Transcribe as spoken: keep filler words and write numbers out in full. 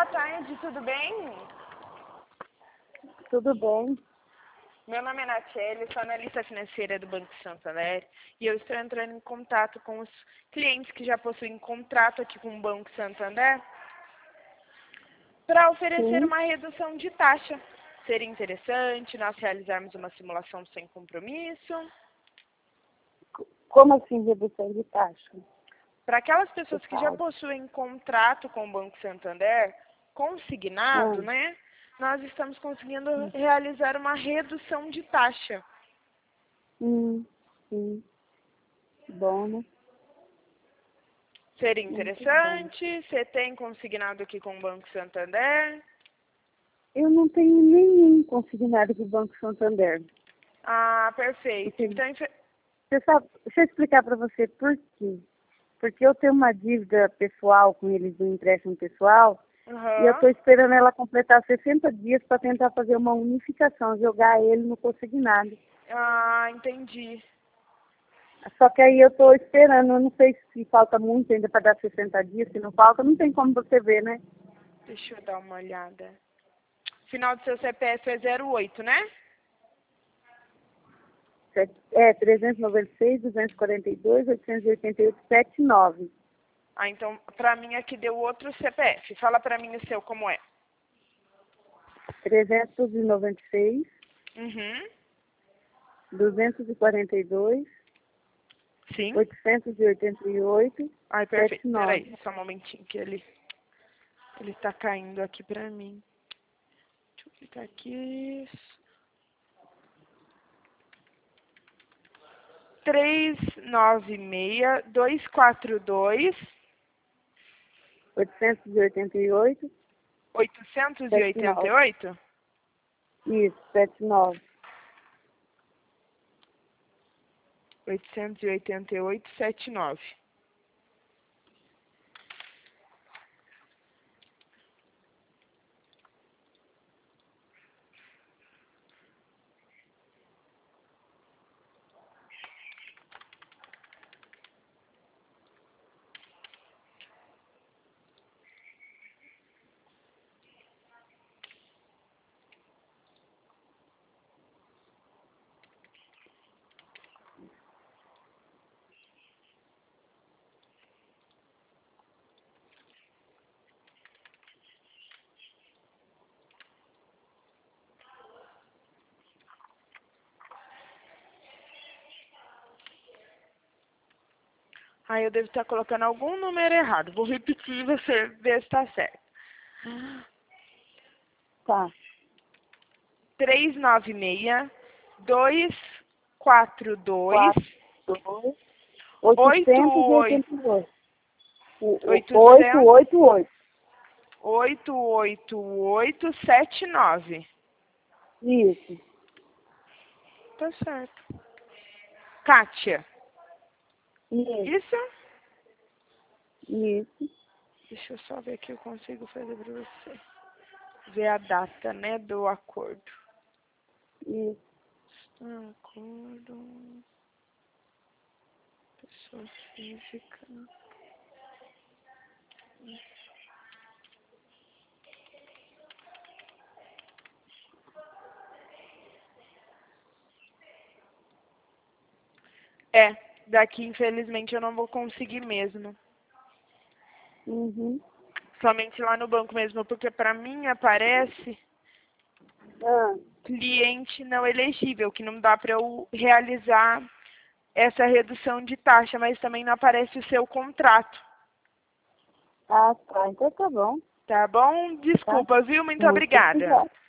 tarde, tudo bem? Tudo bem. Meu nome é Natiele, sou analista financeira do Banco Santander e eu estou entrando em contato com os clientes que já possuem contrato aqui com o Banco Santander para oferecer Sim. uma redução de taxa. Seria interessante nós realizarmos uma simulação sem compromisso. Como assim redução de taxa? Para aquelas pessoas que já Total. possuem contrato com o Banco Santander, consignado, Ah, né? Nós estamos conseguindo realizar uma redução de taxa. hum, sim. Bom, né? Seria Muito bom. interessante. Você tem consignado aqui com o Banco Santander? Eu não tenho nenhum consignado do Banco Santander. Ah, perfeito. Porque, Então, infe- você sabe, deixa eu explicar para você por quê. Porque eu tenho uma dívida pessoal com eles, um empréstimo pessoal, e eu Aham. estou esperando ela completar sessenta dias para tentar fazer uma unificação, jogar ele no consignado. Ah, entendi. Só que aí eu estou esperando, eu não sei se falta muito ainda para dar sessenta dias, se não falta, não tem como você ver, né? Deixa eu dar uma olhada. Final do seu C P F é zero oito, né? É trezentos e noventa e seis, duzentos e quarenta e dois, oitocentos e oitenta e oito, setenta e nove. Ah, então, pra mim aqui deu outro C P F. Fala pra mim o seu como é. trezentos e noventa e seis, Uhum. duzentos e quarenta e dois, Sim. oitocentos e oitenta e oito, Ai, setenta perfeito. e nove. Peraí, só um momentinho que ele, ele tá caindo aqui pra mim. Deixa eu clicar aqui. três nove seis, dois quatro dois, oitocentos e oitenta e oito, oitocentos e setenta e oitenta e nove. oito. Isso, setenta e nove. oitocentos e oitenta e oito, setenta e nove. Aí eu devo estar colocando algum número errado. Vou repetir e você ver se está certo. Tá. três nove seis, dois quatro dois, quatro, dois, oito oitocentos e oito, oitenta e oito. O- o- oito, oitocentos, oito, oito. oito oito oito, sete nove. Isso. Tá certo. Kátia, Isso. isso? Isso. Deixa eu só ver o que eu consigo fazer pra você. Ver a data, né, do acordo. Isso. Acordo. Pessoa física. É, daqui infelizmente eu não vou conseguir mesmo. Uhum. Somente lá no banco mesmo, porque pra mim aparece Ah, cliente não elegível, que não dá pra eu realizar essa redução de taxa, mas também não aparece o seu contrato. ah, tá. Então tá bom. Tá bom? Tá? Desculpa, viu? Muito Muito obrigada. obrigada.